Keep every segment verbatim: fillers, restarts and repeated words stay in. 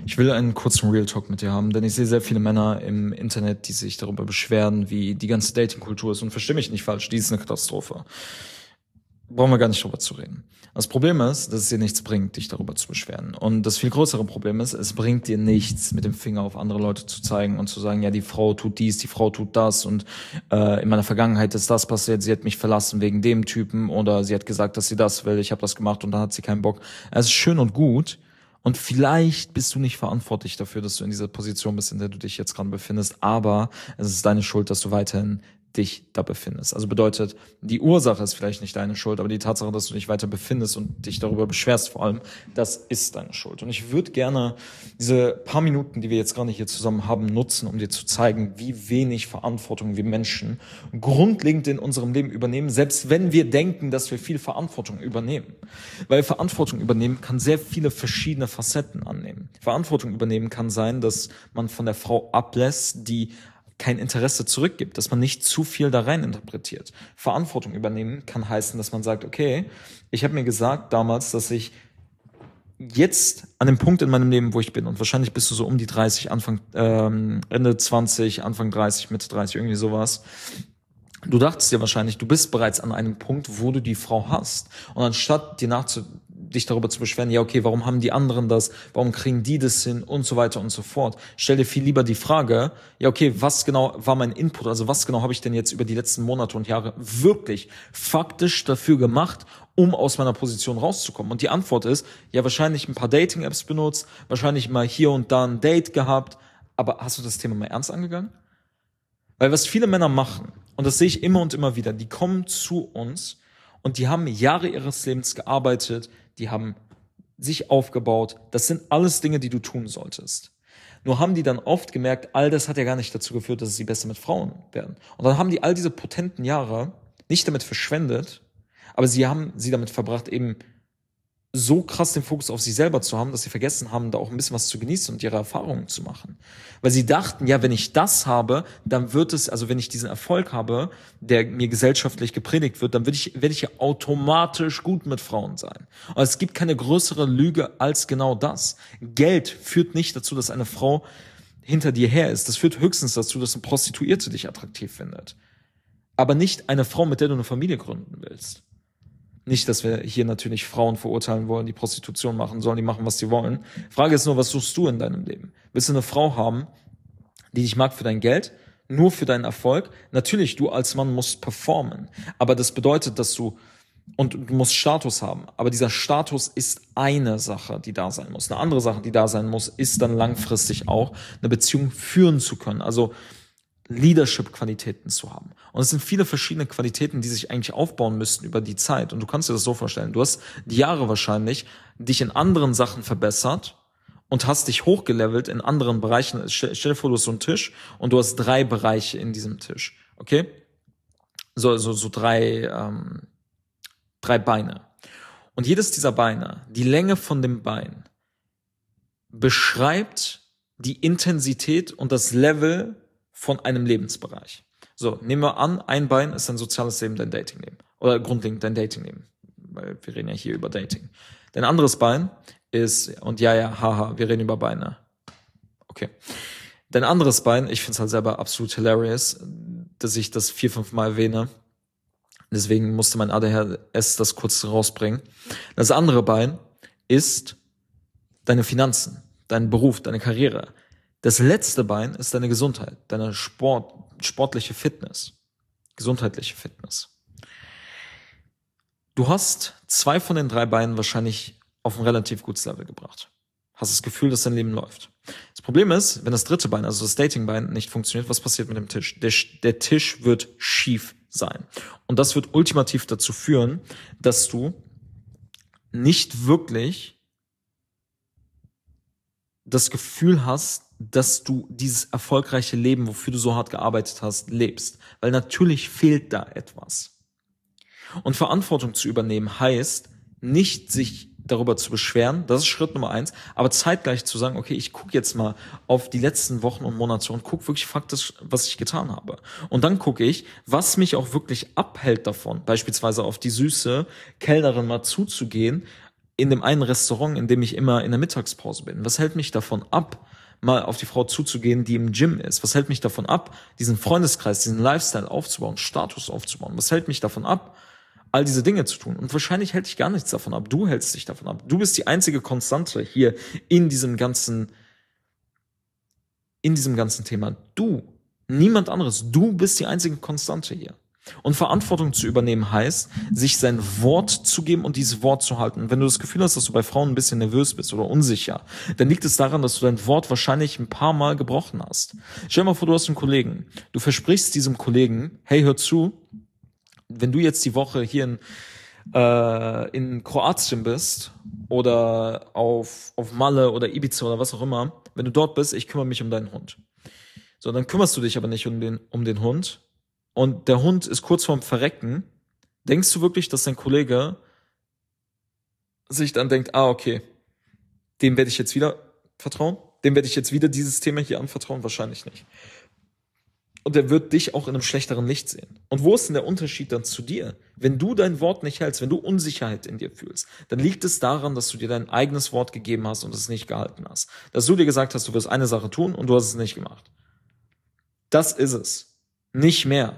Ich will einen kurzen Real Talk mit dir haben, denn ich sehe sehr viele Männer im Internet, die sich darüber beschweren, wie die ganze Dating-Kultur ist. Und versteh mich nicht falsch, die ist eine Katastrophe. Brauchen wir gar nicht drüber zu reden. Das Problem ist, dass es dir nichts bringt, dich darüber zu beschweren. Und das viel größere Problem ist, es bringt dir nichts, mit dem Finger auf andere Leute zu zeigen und zu sagen, ja, die Frau tut dies, die Frau tut das und äh, in meiner Vergangenheit ist das passiert, sie hat mich verlassen wegen dem Typen oder sie hat gesagt, dass sie das will, ich habe das gemacht und dann hat sie keinen Bock. Es ist schön und gut. Und vielleicht bist du nicht verantwortlich dafür, dass du in dieser Position bist, in der du dich jetzt gerade befindest, aber es ist deine Schuld, dass du weiterhin dich da befindest. Also bedeutet, die Ursache ist vielleicht nicht deine Schuld, aber die Tatsache, dass du dich weiter befindest und dich darüber beschwerst vor allem, das ist deine Schuld. Und ich würde gerne diese paar Minuten, die wir jetzt gerade hier zusammen haben, nutzen, um dir zu zeigen, wie wenig Verantwortung wir Menschen grundlegend in unserem Leben übernehmen, selbst wenn wir denken, dass wir viel Verantwortung übernehmen. Weil Verantwortung übernehmen kann sehr viele verschiedene Facetten annehmen. Verantwortung übernehmen kann sein, dass man von der Frau ablässt, die kein Interesse zurückgibt, dass man nicht zu viel da rein interpretiert. Verantwortung übernehmen kann heißen, dass man sagt, okay, ich habe mir gesagt damals, dass ich jetzt an dem Punkt in meinem Leben, wo ich bin, und wahrscheinlich bist du so um die dreißig, Anfang ähm, Ende zwanzig, Anfang dreißig, Mitte dreißig, irgendwie sowas. Du dachtest dir wahrscheinlich, du bist bereits an einem Punkt, wo du die Frau hast. Und anstatt dir nachzu dich darüber zu beschweren, ja okay, warum haben die anderen das, warum kriegen die das hin und so weiter und so fort. Stell dir viel lieber die Frage, ja okay, was genau war mein Input, also was genau habe ich denn jetzt über die letzten Monate und Jahre wirklich faktisch dafür gemacht, um aus meiner Position rauszukommen? Und die Antwort ist, ja wahrscheinlich ein paar Dating-Apps benutzt, wahrscheinlich mal hier und da ein Date gehabt, aber hast du das Thema mal ernst angegangen? Weil was viele Männer machen, und das sehe ich immer und immer wieder, die kommen zu uns und die haben Jahre ihres Lebens gearbeitet, die haben sich aufgebaut. Das sind alles Dinge, die du tun solltest. Nur haben die dann oft gemerkt, all das hat ja gar nicht dazu geführt, dass sie besser mit Frauen werden. Und dann haben die all diese potenten Jahre nicht damit verschwendet, aber sie haben sie damit verbracht, eben so krass den Fokus auf sich selber zu haben, dass sie vergessen haben, da auch ein bisschen was zu genießen und ihre Erfahrungen zu machen. Weil sie dachten, ja, wenn ich das habe, dann wird es, also wenn ich diesen Erfolg habe, der mir gesellschaftlich gepredigt wird, dann werde ich, werde ich ja automatisch gut mit Frauen sein. Und es gibt keine größere Lüge als genau das. Geld führt nicht dazu, dass eine Frau hinter dir her ist. Das führt höchstens dazu, dass eine Prostituierte dich attraktiv findet. Aber nicht eine Frau, mit der du eine Familie gründen willst. Nicht, dass wir hier natürlich Frauen verurteilen wollen, die Prostitution machen sollen, die machen, was sie wollen. Frage ist nur, was suchst du in deinem Leben? Willst du eine Frau haben, die dich mag für dein Geld, nur für deinen Erfolg? Natürlich, du als Mann musst performen. Aber das bedeutet, dass du, und du musst Status haben. Aber dieser Status ist eine Sache, die da sein muss. Eine andere Sache, die da sein muss, ist dann langfristig auch, eine Beziehung führen zu können. Also Leadership-Qualitäten zu haben. Und es sind viele verschiedene Qualitäten, die sich eigentlich aufbauen müssten über die Zeit. Und du kannst dir das so vorstellen, du hast die Jahre wahrscheinlich dich in anderen Sachen verbessert und hast dich hochgelevelt in anderen Bereichen. Stell dir vor, du hast so einen Tisch und du hast drei Bereiche in diesem Tisch. Okay? So, so, so drei, ähm, drei Beine. Und jedes dieser Beine, die Länge von dem Bein, beschreibt die Intensität und das Level von einem Lebensbereich. So, nehmen wir an, ein Bein ist dein soziales Leben, dein Datingleben. Oder grundlegend dein Datingleben. Weil wir reden ja hier über Dating. Dein anderes Bein ist, und ja, ja, haha, wir reden über Beine. Okay. Dein anderes Bein, ich finde es halt selber absolut hilarious, dass ich das vier, fünf Mal erwähne. Deswegen musste mein A D H S das kurz rausbringen. Das andere Bein ist deine Finanzen, dein Beruf, deine Karriere. Das letzte Bein ist deine Gesundheit, deine Sport, sportliche Fitness, gesundheitliche Fitness. Du hast zwei von den drei Beinen wahrscheinlich auf ein relativ gutes Level gebracht. Hast das Gefühl, dass dein Leben läuft. Das Problem ist, wenn das dritte Bein, also das Datingbein, nicht funktioniert, was passiert mit dem Tisch? Der, der Tisch wird schief sein. Und das wird ultimativ dazu führen, dass du nicht wirklich das Gefühl hast, dass du dieses erfolgreiche Leben, wofür du so hart gearbeitet hast, lebst. Weil natürlich fehlt da etwas. Und Verantwortung zu übernehmen heißt, nicht sich darüber zu beschweren, das ist Schritt Nummer eins, aber zeitgleich zu sagen, okay, ich gucke jetzt mal auf die letzten Wochen und Monate und gucke wirklich faktisch, was ich getan habe. Und dann gucke ich, was mich auch wirklich abhält davon, beispielsweise auf die süße Kellnerin mal zuzugehen, in dem einen Restaurant, in dem ich immer in der Mittagspause bin? Was hält mich davon ab, mal auf die Frau zuzugehen, die im Gym ist? Was hält mich davon ab, diesen Freundeskreis, diesen Lifestyle aufzubauen, Status aufzubauen? Was hält mich davon ab, all diese Dinge zu tun? Und wahrscheinlich hält dich gar nichts davon ab. Du hältst dich davon ab. Du bist die einzige Konstante hier in diesem ganzen, in diesem ganzen Thema. Du, niemand anderes. Du bist die einzige Konstante hier. Und Verantwortung zu übernehmen heißt, sich sein Wort zu geben und dieses Wort zu halten. Und wenn du das Gefühl hast, dass du bei Frauen ein bisschen nervös bist oder unsicher, dann liegt es daran, dass du dein Wort wahrscheinlich ein paar Mal gebrochen hast. Stell dir mal vor, du hast einen Kollegen. Du versprichst diesem Kollegen, hey, hör zu, wenn du jetzt die Woche hier in, äh, in Kroatien bist oder auf, auf Malle oder Ibiza oder was auch immer, wenn du dort bist, ich kümmere mich um deinen Hund. So, dann kümmerst du dich aber nicht um den, um den Hund. Und der Hund ist kurz vorm Verrecken, denkst du wirklich, dass dein Kollege sich dann denkt, ah, okay, dem werde ich jetzt wieder vertrauen? Dem werde ich jetzt wieder dieses Thema hier anvertrauen? Wahrscheinlich nicht. Und er wird dich auch in einem schlechteren Licht sehen. Und wo ist denn der Unterschied dann zu dir? Wenn du dein Wort nicht hältst, wenn du Unsicherheit in dir fühlst, dann liegt es daran, dass du dir dein eigenes Wort gegeben hast und es nicht gehalten hast. Dass du dir gesagt hast, du wirst eine Sache tun und du hast es nicht gemacht. Das ist es. Nicht mehr.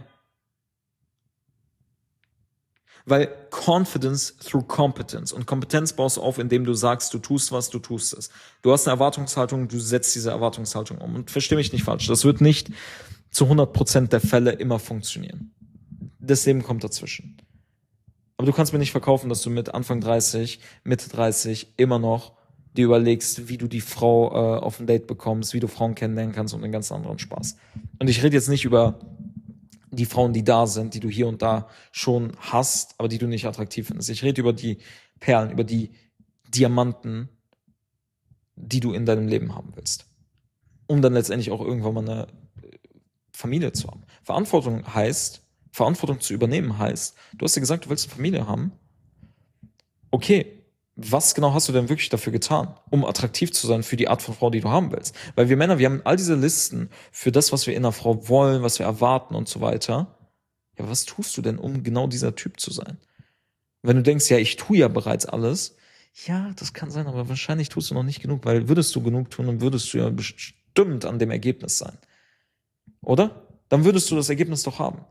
Weil Confidence through Competence. Und Kompetenz baust du auf, indem du sagst, du tust was, du tust es. Du hast eine Erwartungshaltung, du setzt diese Erwartungshaltung um. Und versteh mich nicht falsch, das wird nicht zu hundert Prozent der Fälle immer funktionieren. Das Leben kommt dazwischen. Aber du kannst mir nicht verkaufen, dass du mit Anfang dreißig, Mitte dreißig immer noch dir überlegst, wie du die Frau äh, auf ein Date bekommst, wie du Frauen kennenlernen kannst und einen ganz anderen Spaß. Und ich rede jetzt nicht über die Frauen, die da sind, die du hier und da schon hast, aber die du nicht attraktiv findest. Ich rede über die Perlen, über die Diamanten, die du in deinem Leben haben willst. Um dann letztendlich auch irgendwann mal eine Familie zu haben. Verantwortung heißt, Verantwortung zu übernehmen heißt, du hast ja gesagt, du willst eine Familie haben. Okay, was genau hast du denn wirklich dafür getan, um attraktiv zu sein für die Art von Frau, die du haben willst? Weil wir Männer, wir haben all diese Listen für das, was wir in einer Frau wollen, was wir erwarten und so weiter. Ja, was tust du denn, um genau dieser Typ zu sein? Wenn du denkst, ja, ich tue ja bereits alles, ja, das kann sein, aber wahrscheinlich tust du noch nicht genug, weil würdest du genug tun, dann würdest du ja bestimmt an dem Ergebnis sein. Oder? Dann würdest du das Ergebnis doch haben.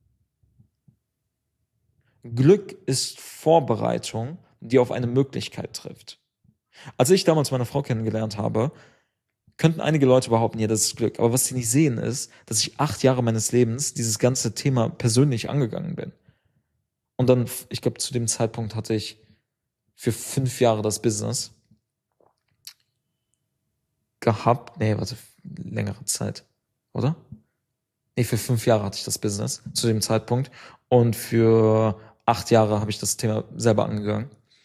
Glück ist Vorbereitung, die auf eine Möglichkeit trifft. Als ich damals meine Frau kennengelernt habe, könnten einige Leute behaupten, ja, das ist Glück. Aber was sie nicht sehen ist, dass ich acht Jahre meines Lebens dieses ganze Thema persönlich angegangen bin. Und dann, ich glaube, zu dem Zeitpunkt hatte ich für fünf Jahre das Business gehabt. Nee, warte, längere Zeit, oder? Nee, für fünf Jahre hatte ich das Business zu dem Zeitpunkt. Und für acht Jahre habe ich das Thema selber angegangen.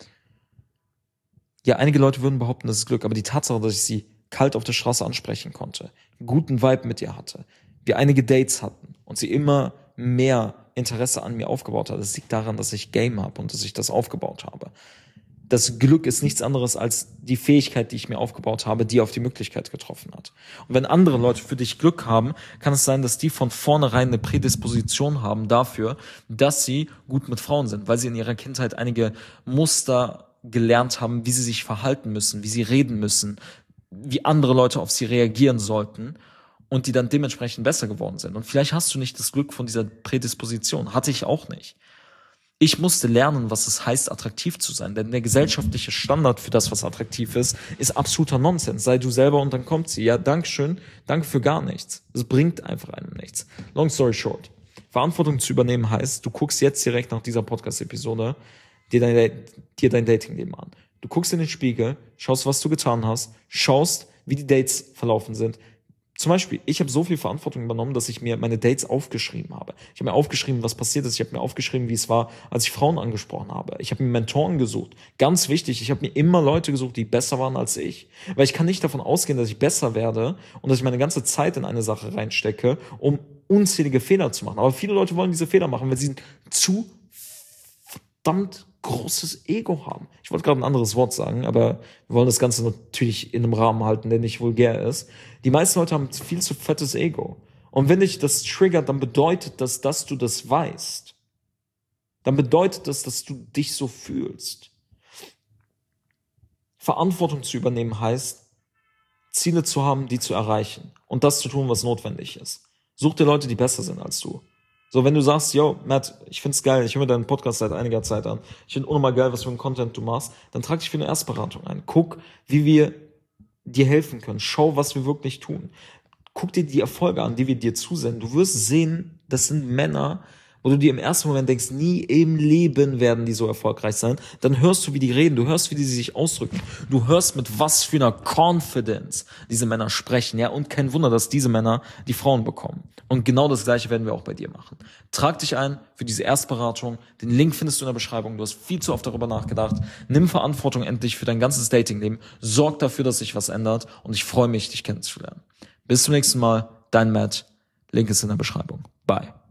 Ja, einige Leute würden behaupten, das ist Glück, aber die Tatsache, dass ich sie kalt auf der Straße ansprechen konnte, einen guten Vibe mit ihr hatte, wir einige Dates hatten und sie immer mehr Interesse an mir aufgebaut hat, das liegt daran, dass ich Game habe und dass ich das aufgebaut habe. Das Glück ist nichts anderes als die Fähigkeit, die ich mir aufgebaut habe, die auf die Möglichkeit getroffen hat. Und wenn andere Leute für dich Glück haben, kann es sein, dass die von vornherein eine Prädisposition haben dafür, dass sie gut mit Frauen sind, weil sie in ihrer Kindheit einige Muster gelernt haben, wie sie sich verhalten müssen, wie sie reden müssen, wie andere Leute auf sie reagieren sollten und die dann dementsprechend besser geworden sind. Und vielleicht hast du nicht das Glück von dieser Prädisposition. Hatte ich auch nicht. Ich musste lernen, was es heißt, attraktiv zu sein. Denn der gesellschaftliche Standard für das, was attraktiv ist, ist absoluter Nonsens. Sei du selber und dann kommt sie. Ja, Dankeschön, danke für gar nichts. Es bringt einfach einem nichts. Long story short. Verantwortung zu übernehmen heißt, du guckst jetzt direkt nach dieser Podcast-Episode dir dein, dir dein Datingleben an. Du guckst in den Spiegel, schaust, was du getan hast, schaust, wie die Dates verlaufen sind. Zum Beispiel, ich habe so viel Verantwortung übernommen, dass ich mir meine Dates aufgeschrieben habe. Ich habe mir aufgeschrieben, was passiert ist. Ich habe mir aufgeschrieben, wie es war, als ich Frauen angesprochen habe. Ich habe mir Mentoren gesucht. Ganz wichtig, ich habe mir immer Leute gesucht, die besser waren als ich. Weil ich kann nicht davon ausgehen, dass ich besser werde und dass ich meine ganze Zeit in eine Sache reinstecke, um unzählige Fehler zu machen. Aber viele Leute wollen diese Fehler machen, weil sie zu verdammt großes Ego haben. Ich wollte gerade ein anderes Wort sagen, aber wir wollen das Ganze natürlich in einem Rahmen halten, der nicht vulgär ist. Die meisten Leute haben viel zu fettes Ego. Und wenn dich das triggert, dann bedeutet das, dass du das weißt. Dann bedeutet das, dass du dich so fühlst. Verantwortung zu übernehmen heißt, Ziele zu haben, die zu erreichen und das zu tun, was notwendig ist. Such dir Leute, die besser sind als du. So, wenn du sagst, yo, Matt, ich find's geil, ich höre mir deinen Podcast seit einiger Zeit an, ich finde unnormal geil, was für einen Content du machst, dann trag dich für eine Erstberatung ein. Guck, wie wir dir helfen können. Schau, was wir wirklich tun. Guck dir die Erfolge an, die wir dir zusenden. Du wirst sehen, das sind Männer, wo du dir im ersten Moment denkst, nie im Leben werden die so erfolgreich sein. Dann hörst du, wie die reden, du hörst, wie die sich ausdrücken. Du hörst, mit was für einer Confidence diese Männer sprechen. Ja, und kein Wunder, dass diese Männer die Frauen bekommen. Und genau das Gleiche werden wir auch bei dir machen. Trag dich ein für diese Erstberatung. Den Link findest du in der Beschreibung. Du hast viel zu oft darüber nachgedacht. Nimm Verantwortung endlich für dein ganzes Datingleben. Sorg dafür, dass sich was ändert. Und ich freue mich, dich kennenzulernen. Bis zum nächsten Mal. Dein Matt. Link ist in der Beschreibung. Bye.